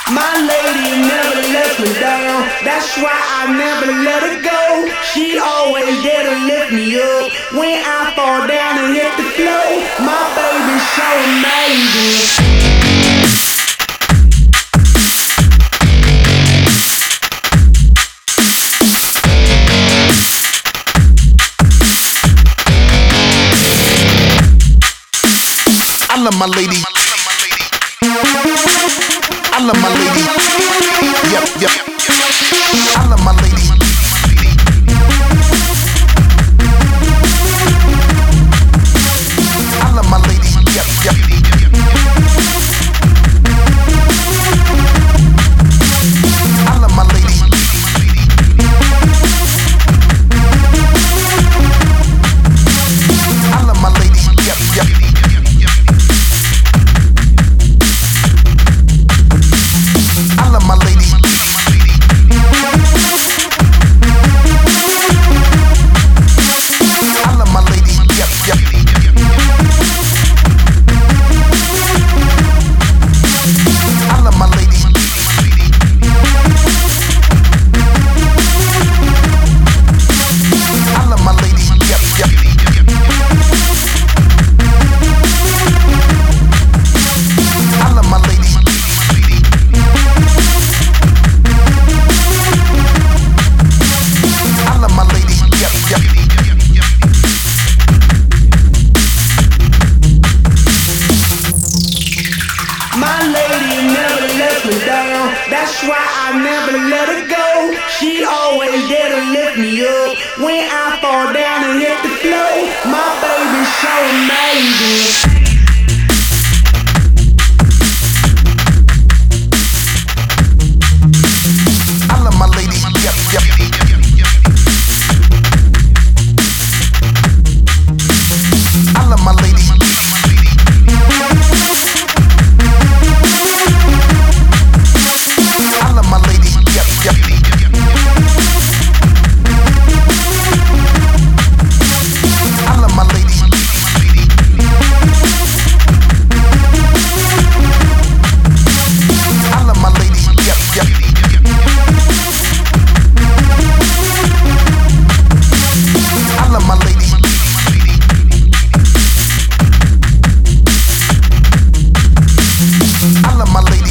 My lady never lets me down. That's why I never let her go. She always there to lift me up when I fall down and hit the floor. My baby's so amazing. I love my lady. I love my lady. Yep, yep. I love my lady. I love my lady. Yep, yep. I love my lady. I love my lady. Yep, yep. I love my lady. I love my lady. Yep, yep. I love my lady. I love my lady. Yep, yep. I love my lady. I love my lady. Yep, yep. My lady never lets me down. That's why I never let her go. She always there to lift me up when I fall down and hit the floor. My baby's so amazing. I love my lady. Yep, yep. I love my lady. I love my lady. Yep, yep. I love my lady. I love my lady. Yep, yep. I love my lady. I love my lady.